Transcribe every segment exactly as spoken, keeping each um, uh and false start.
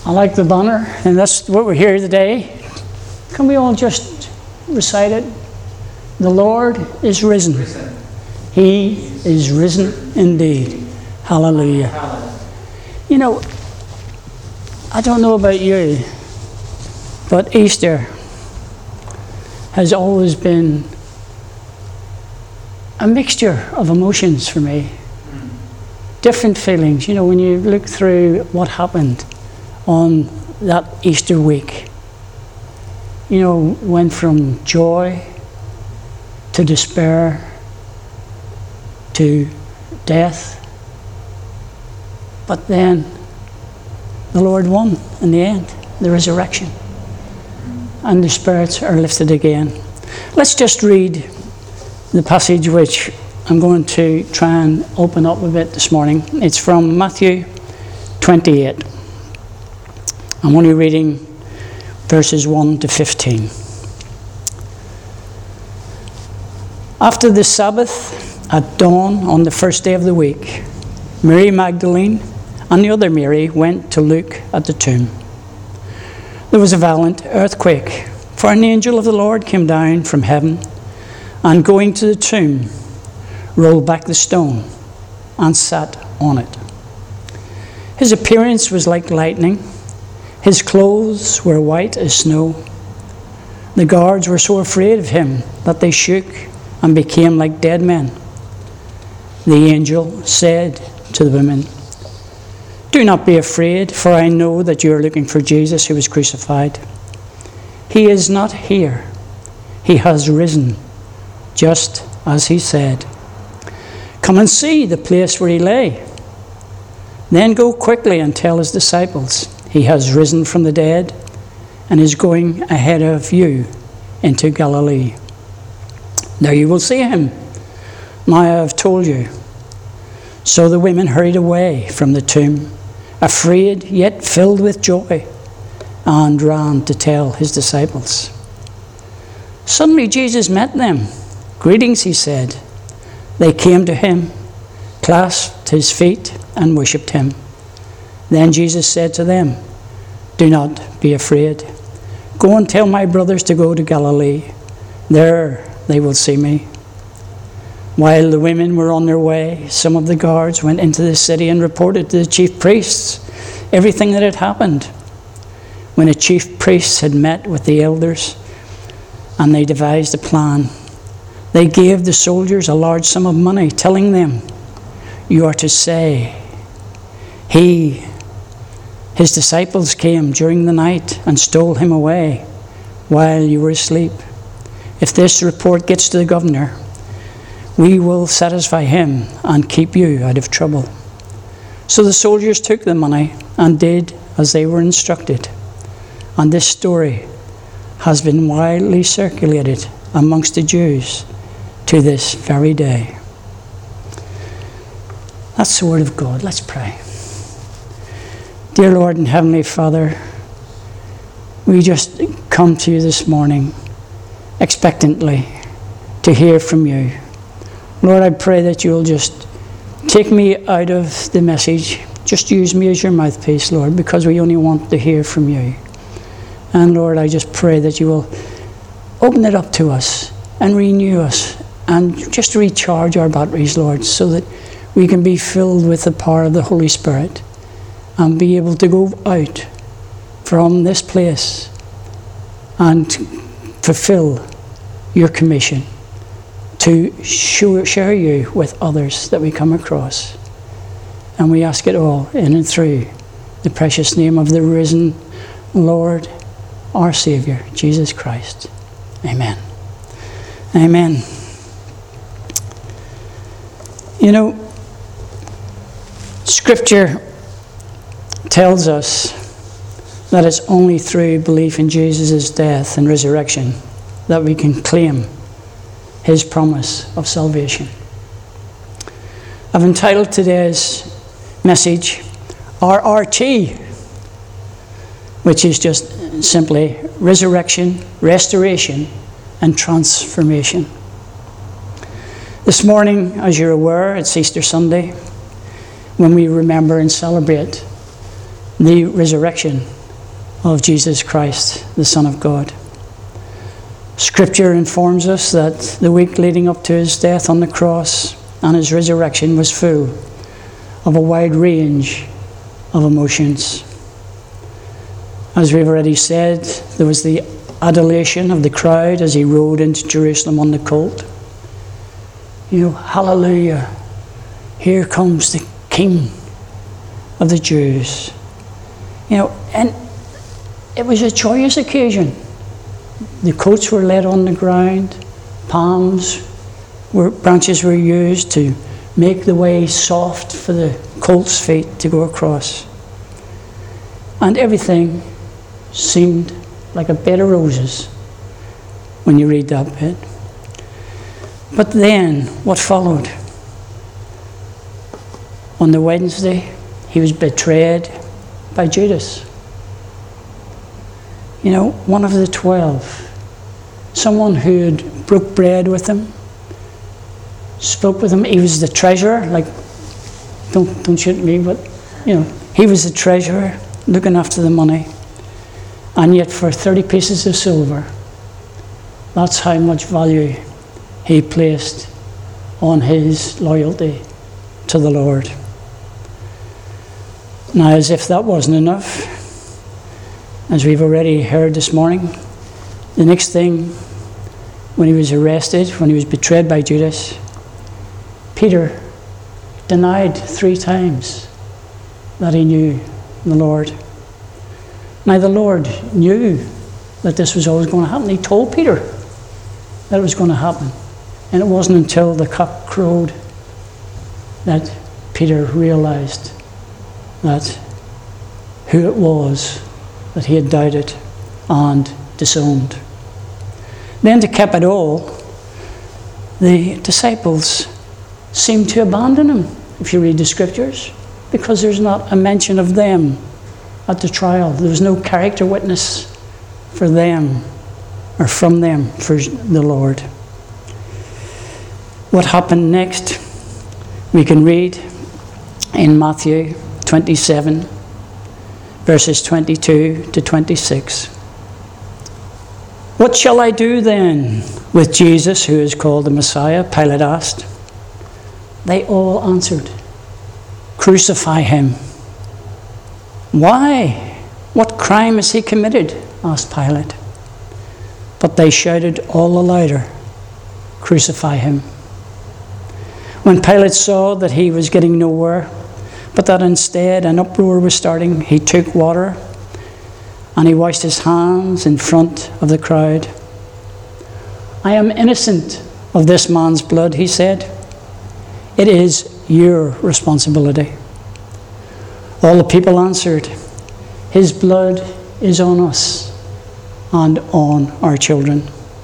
I like the banner, and that's what we're here today. Can we all just recite it? The Lord is risen. Risen. He is risen indeed. Hallelujah. Hallelujah. You know, I don't know about you, but Easter has always been a mixture of emotions for me. Different feelings. You know, when you look through what happened on that Easter week, you know, went from joy to despair to death. But then the Lord won in the end, the resurrection. And the spirits are lifted again. Let's just read the passage which I'm going to try and open up a bit this morning. It's from Matthew twenty-eight. I'm only reading verses one to fifteen. After the Sabbath, at dawn on the first day of the week, Mary Magdalene and the other Mary went to look at the tomb. There was a violent earthquake, for an angel of the Lord came down from heaven, and going to the tomb, rolled back the stone and sat on it. His appearance was like lightning. His clothes were white as snow. The guards were so afraid of him that they shook and became like dead men. The angel said to the women, "Do not be afraid, for I know that you are looking for Jesus who was crucified. He is not here. He has risen, just as he said. Come and see the place where he lay. Then go quickly and tell his disciples, he has risen from the dead and is going ahead of you into Galilee. There you will see him. Now I have told you." So the women hurried away from the tomb, afraid yet filled with joy, and ran to tell his disciples. Suddenly Jesus met them. "Greetings," he said. They came to him, clasped his feet, and worshipped him. Then Jesus said to them, "Do not be afraid. Go and tell my brothers to go to Galilee. There they will see me." While the women were on their way, some of the guards went into the city and reported to the chief priests everything that had happened. When the chief priests had met with the elders and they devised a plan, they gave the soldiers a large sum of money, telling them, "You are to say, he, his disciples came during the night and stole him away while you were asleep. If this report gets to the governor, we will satisfy him and keep you out of trouble." So the soldiers took the money and did as they were instructed. And this story has been widely circulated amongst the Jews to this very day. That's the word of God. Let's pray. Dear Lord and Heavenly Father, we just come to you this morning expectantly to hear from you. Lord, I pray that you'll just take me out of the message. Just use me as your mouthpiece, Lord, because we only want to hear from you. And Lord, I just pray that you will open it up to us and renew us and just recharge our batteries, Lord, so that we can be filled with the power of the Holy Spirit and be able to go out from this place and fulfill your commission to show, share you with others that we come across. And we ask it all in and through the precious name of the risen Lord, our Savior, Jesus Christ. Amen. Amen. You know, Scripture tells us that it's only through belief in Jesus' death and resurrection that we can claim his promise of salvation. I've entitled today's message R R T, which is just simply resurrection, restoration, and transformation. This morning, as you're aware, it's Easter Sunday, when we remember and celebrate the resurrection of Jesus Christ, the Son of God. Scripture informs us that the week leading up to his death on the cross and his resurrection was full of a wide range of emotions. As we've already said, there was the adulation of the crowd as he rode into Jerusalem on the colt. You know, hallelujah, here comes the King of the Jews. You know, and it was a joyous occasion. The coats were laid on the ground, palms, were, branches were used to make the way soft for the colt's feet to go across. And everything seemed like a bed of roses when you read that bit. But then, what followed? On the Wednesday, he was betrayed by Judas. You know, one of the twelve. Someone who had broke bread with him, spoke with him. He was the treasurer, like, don't, don't shoot me, but, you know, he was the treasurer looking after the money. And yet for thirty pieces of silver, that's how much value he placed on his loyalty to the Lord. Now, as if that wasn't enough, as we've already heard this morning, the next thing, when he was arrested, when he was betrayed by Judas, Peter denied three times that he knew the Lord. Now, the Lord knew that this was always going to happen. He told Peter that it was going to happen. And it wasn't until the cock crowed that Peter realized that who it was that he had doubted and disowned. Then, to cap it all, the disciples seemed to abandon him, if you read the scriptures, because there's not a mention of them at the trial. There was no character witness for them or from them for the Lord. What happened next? We can read in Matthew twenty-seven, verses twenty-two to twenty-six. What shall I do then with Jesus, who is called the Messiah? Pilate asked. They all answered, crucify him. Why? What crime has he committed? Asked Pilate. But they shouted all the louder, crucify him. When Pilate saw that he was getting nowhere, but that instead an uproar was starting, he took water and he washed his hands in front of the crowd. I am innocent of this man's blood, he said. It is your responsibility. All the people answered, his blood is on us and on our children.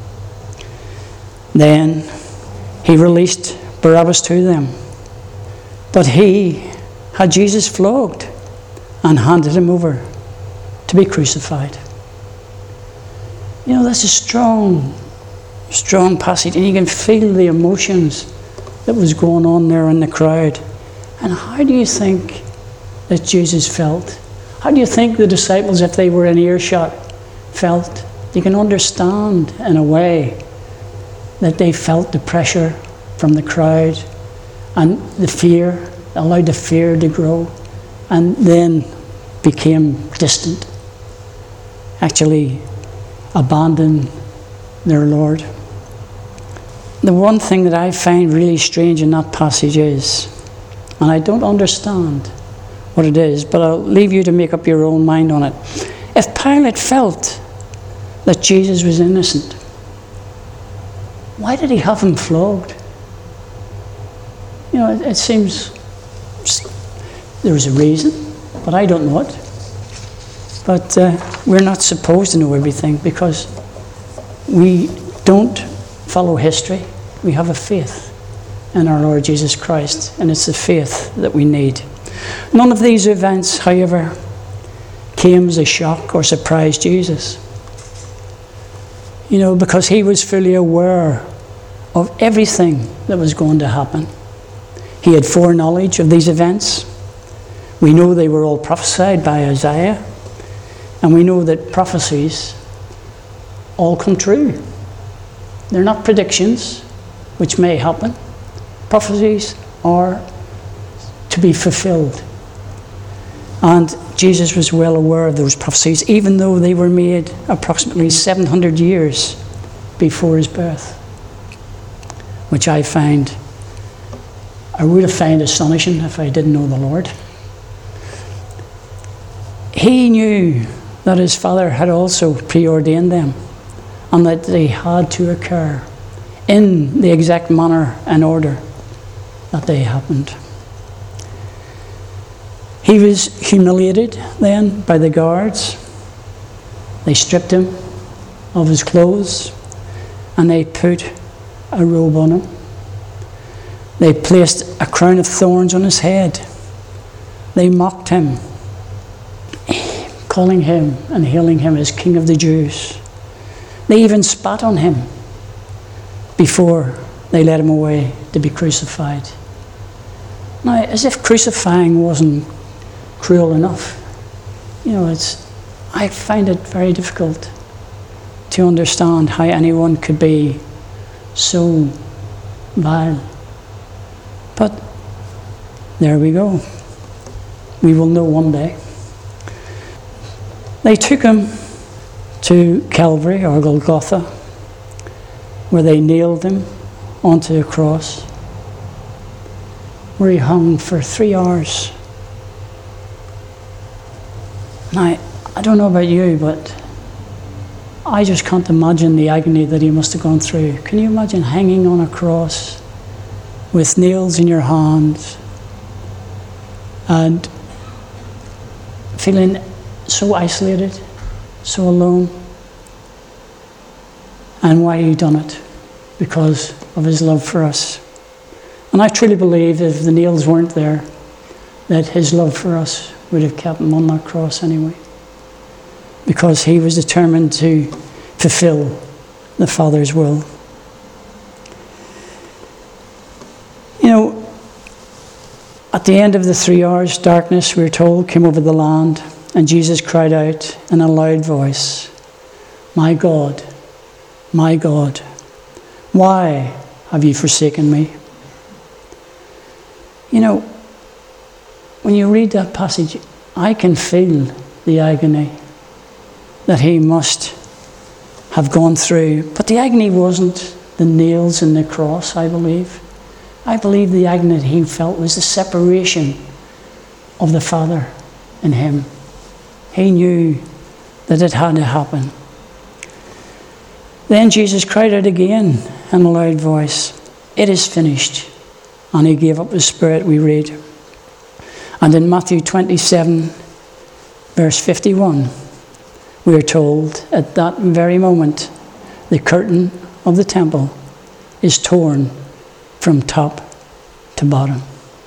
Then he released Barabbas to them, but he had Jesus flogged and handed him over to be crucified. You know, that's a strong, strong passage, and you can feel the emotions that was going on there in the crowd. And how do you think that Jesus felt? How do you think the disciples, if they were in earshot, felt? You can understand in a way that they felt the pressure from the crowd and the fear, allowed the fear to grow, and then became distant, actually abandoned their Lord. The one thing that I find really strange in that passage is, and I don't understand what it is, but I'll leave you to make up your own mind on it. If Pilate felt that Jesus was innocent, why did he have him flogged? You know, it, it seems there was a reason, but I don't know it. But uh, we're not supposed to know everything because we don't follow history. We have a faith in our Lord Jesus Christ, and it's the faith that we need. None of these events, however, came as a shock or surprised Jesus. You know, because he was fully aware of everything that was going to happen. He had foreknowledge of these events. We know they were all prophesied by Isaiah. And we know that prophecies all come true. They're not predictions, which may happen. Prophecies are to be fulfilled. And Jesus was well aware of those prophecies, even though they were made approximately seven hundred years before his birth, which I find, I would have found astonishing if I didn't know the Lord. He knew that his Father had also preordained them and that they had to occur in the exact manner and order that they happened. He was humiliated then by the guards. They stripped him of his clothes and they put a robe on him. They placed a crown of thorns on his head. They mocked him, calling him and hailing him as King of the Jews. They even spat on him before they led him away to be crucified. Now, as if crucifying wasn't cruel enough, you know, it's, I find it very difficult to understand how anyone could be so vile. But there we go. We will know one day. They took him to Calvary or Golgotha, where they nailed him onto a cross, where he hung for three hours. Now, I don't know about you, but I just can't imagine the agony that he must have gone through. Can you imagine hanging on a cross with nails in your hands and feeling so isolated, so alone? And why he done it? Because of his love for us. And I truly believe if the nails weren't there, that his love for us would have kept him on that cross anyway. Because he was determined to fulfill the Father's will. You know, at the end of the three hours, darkness, we're told, came over the land, and Jesus cried out in a loud voice, "My God, my God, why have you forsaken me?" You know, when you read that passage, I can feel the agony that he must have gone through. But the agony wasn't the nails in the cross, I believe. I believe the agony that he felt was the separation of the Father in him. He knew that it had to happen. Then Jesus cried out again in a loud voice, "It is finished." And he gave up his spirit, we read. And in Matthew twenty-seven, verse fifty-one, we are told at that very moment, the curtain of the temple is torn from top to bottom.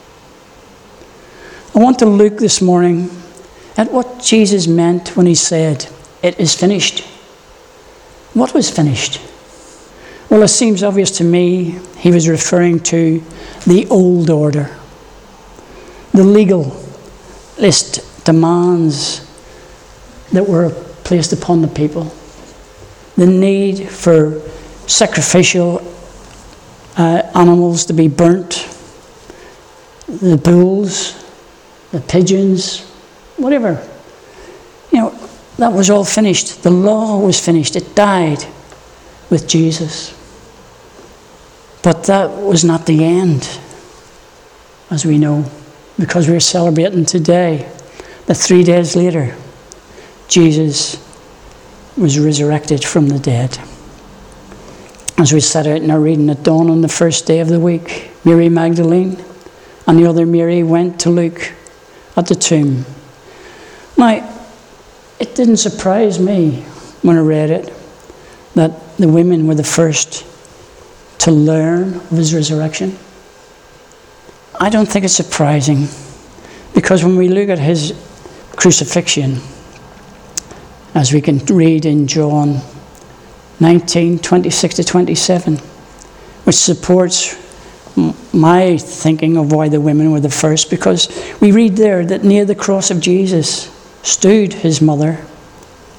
I want to look this morning at what Jesus meant when he said, "It is finished." What was finished? Well, it seems obvious to me he was referring to the old order, the legalist demands that were placed upon the people, the need for sacrificial uh, animals to be burnt, the bulls, the pigeons, whatever. You know, that was all finished. The law was finished. It died with Jesus. But that was not the end, as we know, because we're celebrating today that three days later, Jesus was resurrected from the dead. As we set out in our reading at dawn on the first day of the week, Mary Magdalene and the other Mary went to look at the tomb. Now, it didn't surprise me when I read it that the women were the first to learn of his resurrection. I don't think it's surprising, because when we look at his crucifixion, as we can read in John nineteen, twenty-six to twenty-seven, which supports my thinking of why the women were the first, because we read there that near the cross of Jesus stood his mother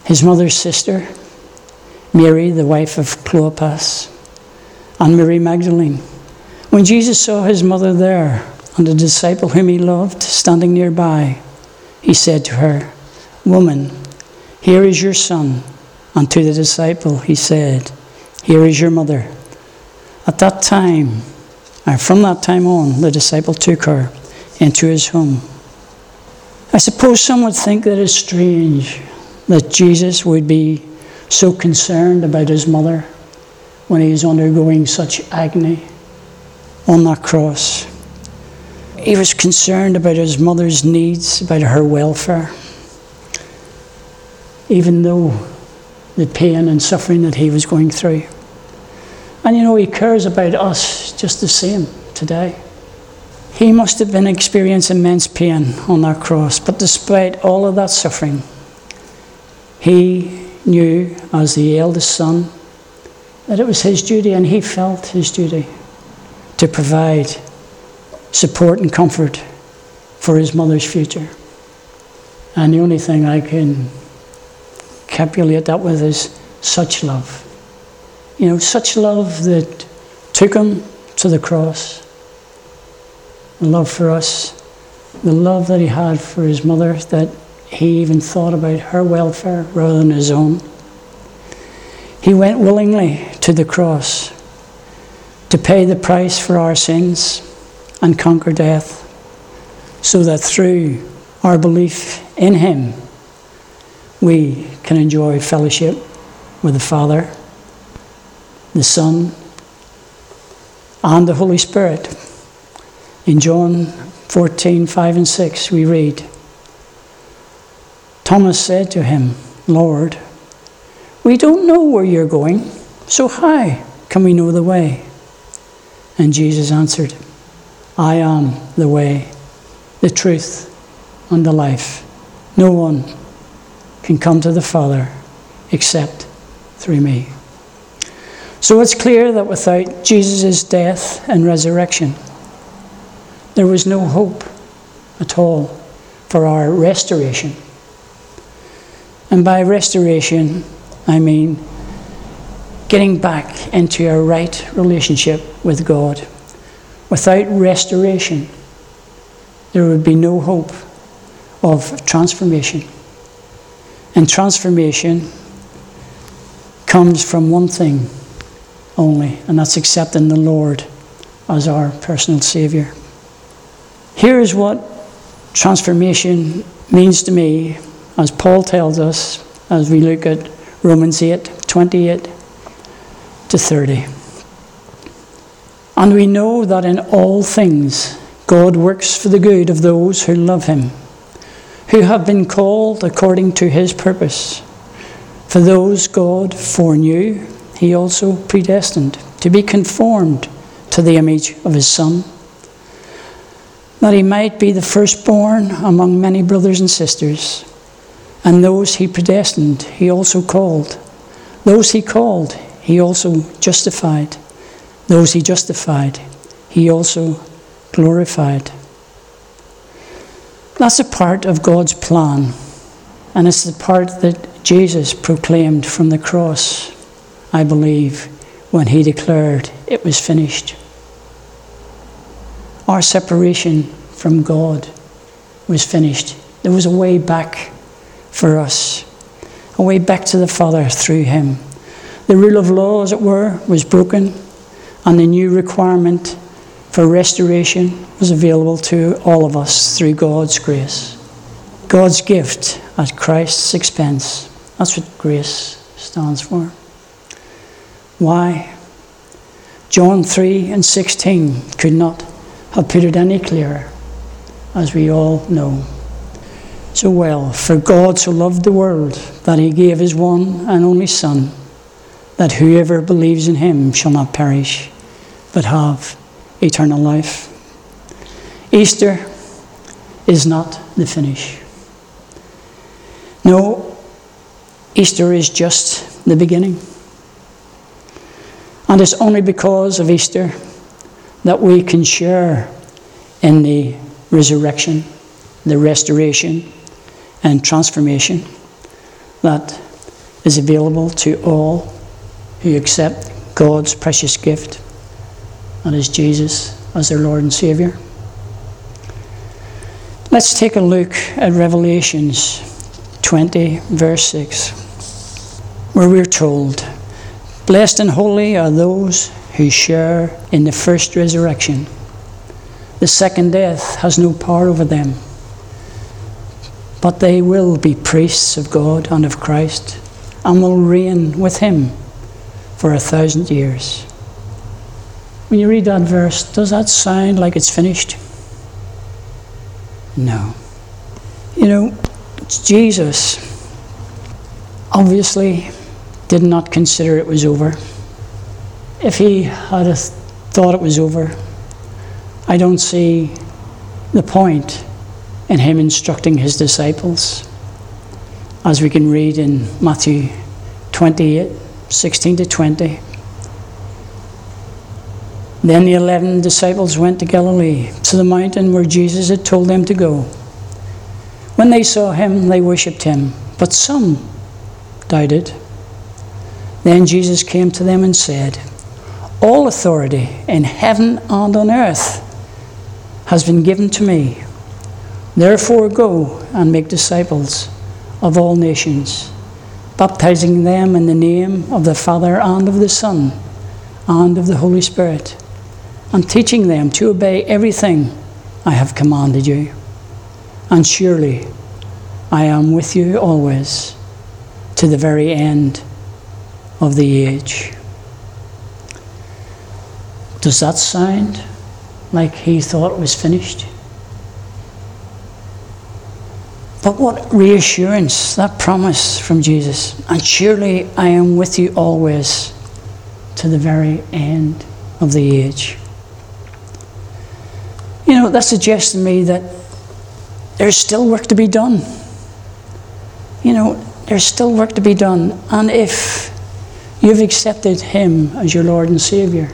his mother's sister, Mary, the wife of Clopas, and Mary Magdalene. When Jesus saw his mother there, and the disciple whom he loved standing nearby, he said to her, "Woman, here is your son." And to the disciple he said, "Here is your mother." At that time, or from that time on, the disciple took her into his home. I suppose some would think that it's strange that Jesus would be so concerned about his mother when he is undergoing such agony on that cross. He was concerned about his mother's needs, about her welfare, even though the pain and suffering that he was going through. And you know, he cares about us just the same today. He must have been experiencing immense pain on that cross, but despite all of that suffering, he knew as the eldest son that it was his duty, and he felt his duty to provide support and comfort for his mother's future. And the only thing I can capulate that with is such love. You know, such love that took him to the cross. The love for us, the love that he had for his mother, that he even thought about her welfare rather than his own. He went willingly to the cross to pay the price for our sins and conquer death, so that through our belief in him, we can enjoy fellowship with the Father, the Son, and the Holy Spirit. In John fourteen, five and six, we read, Thomas said to him, "Lord, we don't know where you're going, so how can we know the way?" And Jesus answered, "I am the way, the truth, and the life. No one can come to the Father except through me." So it's clear that without Jesus' death and resurrection, there was no hope at all for our restoration. And by restoration, I mean getting back into a right relationship with God. Without restoration, there would be no hope of transformation. And transformation comes from one thing only, and that's accepting the Lord as our personal Saviour. Here's what transformation means to me, as Paul tells us, as we look at Romans eight, twenty-eight to thirty. "And we know that in all things God works for the good of those who love him, who have been called according to his purpose. For those God foreknew, he also predestined to be conformed to the image of his Son, that he might be the firstborn among many brothers and sisters. And those he predestined, he also called. Those he called, he also justified. Those he justified, he also glorified." That's a part of God's plan, and it's the part that Jesus proclaimed from the cross, I believe, when he declared it was finished. Our separation from God was finished. There was a way back for us, a way back to the Father through him. The rule of law, as it were, was broken, and the new requirement for restoration was available to all of us through God's grace. God's gift at Christ's expense. That's what grace stands for. Why? John three and sixteen could not have put it any clearer, as we all know so well. "For God so loved the world that he gave his one and only Son, that whoever believes in him shall not perish, but have eternal life." Easter is not the finish. No, Easter is just the beginning. And it's only because of Easter that we can share in the resurrection, the restoration, and transformation that is available to all who accept God's precious gift, that is Jesus as their Lord and Saviour. Let's take a look at Revelations twenty, verse six, where we're told, "Blessed and holy are those who share in the first resurrection. The second death has no power over them, but they will be priests of God and of Christ, and will reign with him for a thousand years." When you read that verse, does that sound like it's finished? No. You know, Jesus obviously did not consider it was over. If he had thought it was over, I don't see the point in him instructing his disciples, as we can read in Matthew twenty-eight, sixteen to twenty. Then the eleven disciples went to Galilee, to the mountain where Jesus had told them to go. When they saw him, they worshipped him, but some doubted. Then Jesus came to them and said, "All authority in heaven and on earth has been given to me. Therefore go and make disciples of all nations, baptizing them in the name of the Father and of the Son and of the Holy Spirit, and teaching them to obey everything I have commanded you. And surely I am with you always, to the very end of the age." Does that sound like he thought it was finished? But what reassurance, that promise from Jesus. "And surely I am with you always, to the very end of the age." You know, that suggests to me that there's still work to be done. You know, there's still work to be done. And if you've accepted him as your Lord and Saviour,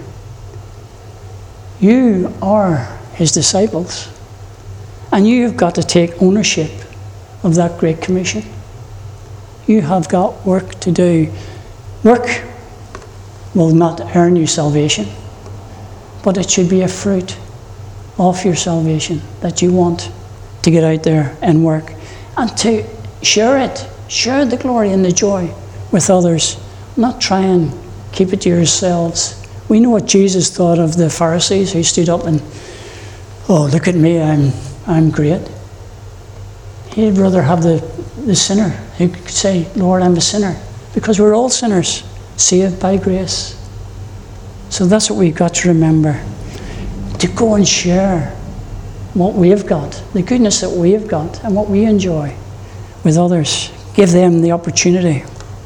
you are his disciples. And you've got to take ownership of that Great Commission. You have got work to do. Work will not earn you salvation, but it should be a fruit of your salvation that you want to get out there and work and to share it, share the glory and the joy with others, not try and keep it to yourselves. We know what Jesus thought of the Pharisees who stood up and, "Oh, look at me, I'm I'm great." He'd rather have the, the sinner who could say, "Lord, I'm a sinner," because we're all sinners, saved by grace. So that's what we've got to remember, to go and share what we've got, the goodness that we've got and what we enjoy with others. Give them the opportunity.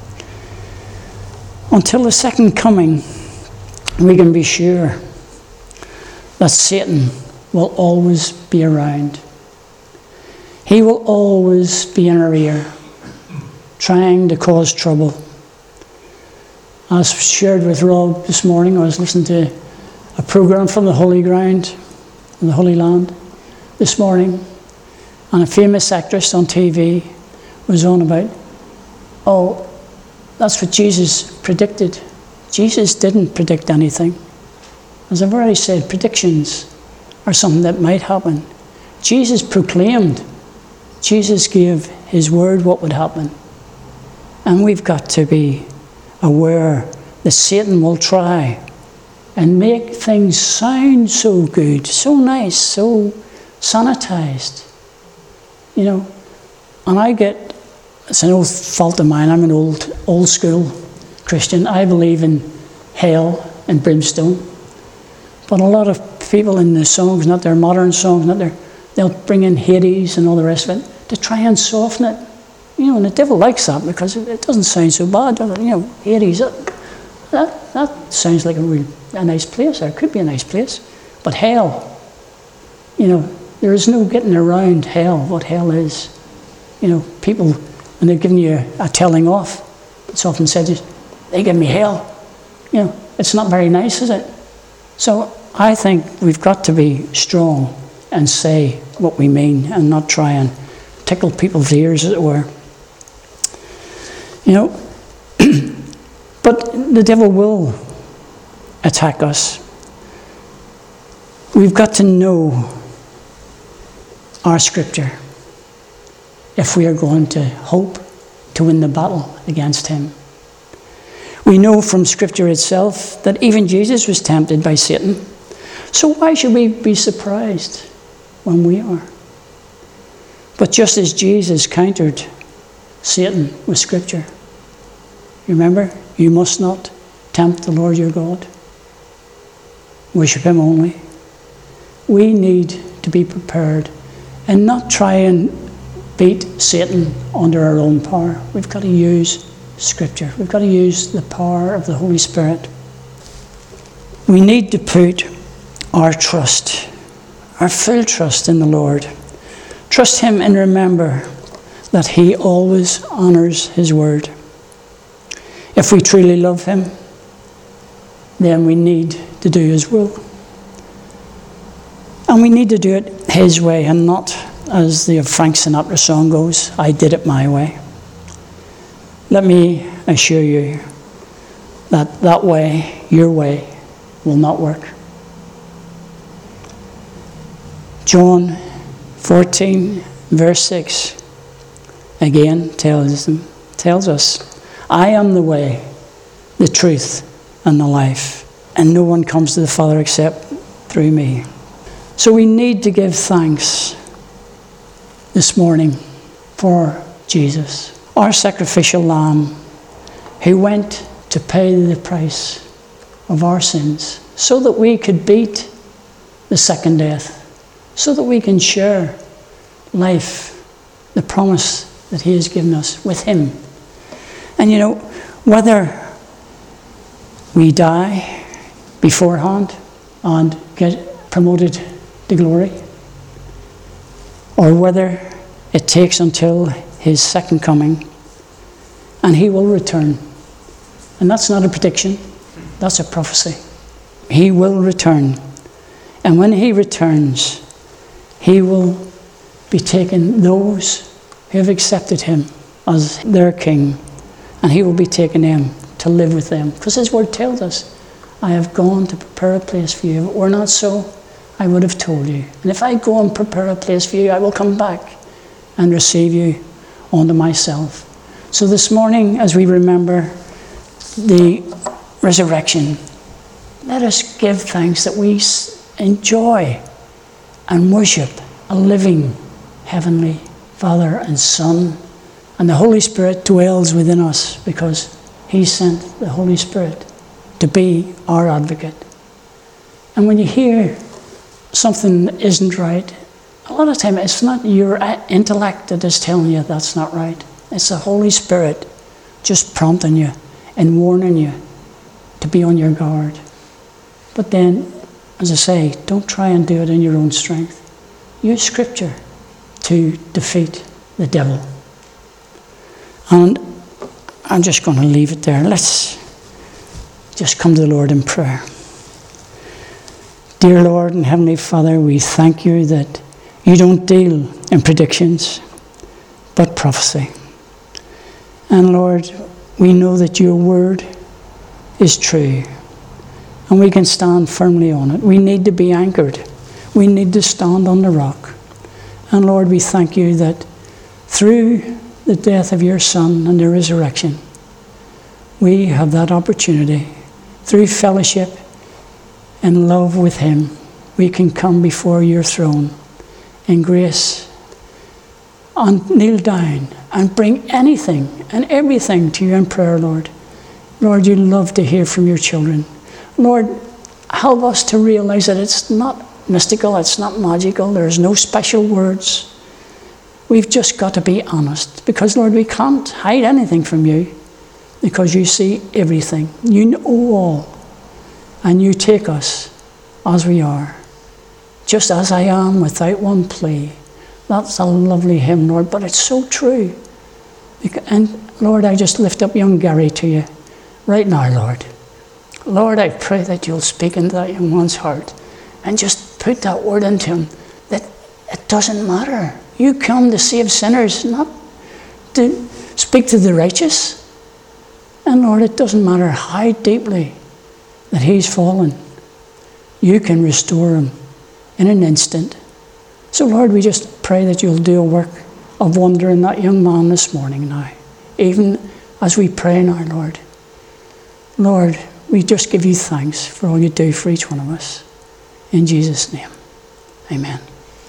Until the second coming, we can be sure that Satan will always be around. He will always be in our ear, trying to cause trouble. As shared with Rob this morning, I was listening to a program from the Holy Ground, from the Holy Land, this morning, and a famous actress on T V was on about, oh, that's what Jesus predicted. Jesus didn't predict anything. As I've already said, predictions are something that might happen. Jesus proclaimed. Jesus gave his word what would happen. And we've got to be aware that Satan will try and make things sound so good, so nice, so sanitized. You know, and I get, it's an old fault of mine, I'm an old, old school Christian. I believe in hell and brimstone. But a lot of people in the songs, not their modern songs, not their, they'll bring in Hades and all the rest of it to try and soften it. You know, and the devil likes that because it, it doesn't sound so bad, does it? You know, Hades, that, that, that sounds like a real, a nice place, or it could be a nice place. But hell, you know, there is no getting around hell, what hell is. You know, people, when they're giving you a telling off, it's often said, they give me hell. You know, it's not very nice, is it? So I think we've got to be strong and say what we mean and not try and tickle people's ears, as it were. You know, But the devil will attack us. We've got to know our scripture if we are going to hope to win the battle against him. We know from scripture itself that even Jesus was tempted by Satan. So why should we be surprised when we are? But just as Jesus countered Satan with scripture, remember, you must not tempt the Lord your God. Worship him only. We need to be prepared and not try and beat Satan under our own power. We've got to use scripture. We've got to use the power of the Holy Spirit. We need to put our trust, our full trust in the Lord. Trust him and remember that he always honours his word. If we truly love him, then we need to do his will. And we need to do it his way and not, as the Frank Sinatra song goes, I did it my way. Let me assure you that that way, your way, will not work. John fourteen, verse six, again tells them, tells us, I am the way, the truth, and the life, and no one comes to the Father except through me. So we need to give thanks this morning for Jesus, our sacrificial lamb, who went to pay the price of our sins so that we could beat the second death, so that we can share life, the promise that he has given us with him. And you know, whether we die beforehand and get promoted to glory, or whether it takes until his second coming and he will return. And that's not a prediction, that's a prophecy. He will return. And when he returns, he will be taking those who have accepted him as their king, and he will be taking them to live with them. Because his word tells us, I have gone to prepare a place for you. If it were not so, I would have told you. And if I go and prepare a place for you, I will come back and receive you unto myself. So this morning, as we remember the resurrection, let us give thanks that we enjoy and worship a living heavenly Father and Son, and the Holy Spirit dwells within us because he sent the Holy Spirit to be our advocate. And when you hear something that isn't right, a lot of time it's not your intellect that is telling you that's not right. It's the Holy Spirit just prompting you and warning you to be on your guard. But then, as I say, don't try and do it in your own strength. Use scripture to defeat the devil. And I'm just going to leave it there. Let's just come to the Lord in prayer. Dear Lord and Heavenly Father, we thank you that you don't deal in predictions, but prophecy. And Lord, we know that your word is true, and we can stand firmly on it. We need to be anchored. We need to stand on the rock. And Lord, we thank you that through the death of your Son and the resurrection, we have that opportunity. Through fellowship and love with him, we can come before your throne in grace and kneel down and bring anything and everything to you in prayer, Lord. Lord, you love to hear from your children. Lord, help us to realize that it's not mystical, it's not magical, there's no special words. We've just got to be honest, because Lord, we can't hide anything from you, because you see everything. You know all, and you take us as we are, just as I am, without one plea. That's a lovely hymn, Lord, but it's so true. And Lord, I just lift up young Gary to you right now, Lord. Lord, I pray that you'll speak into that young man's heart and just put that word into him, that it doesn't matter. You come to save sinners, not to speak to the righteous. And Lord, it doesn't matter how deeply that he's fallen. You can restore him in an instant. So Lord, we just pray that you'll do a work of wonder in that young man this morning now. Even as we pray now, Lord. Lord, we just give you thanks for all you do for each one of us. In Jesus' name, amen.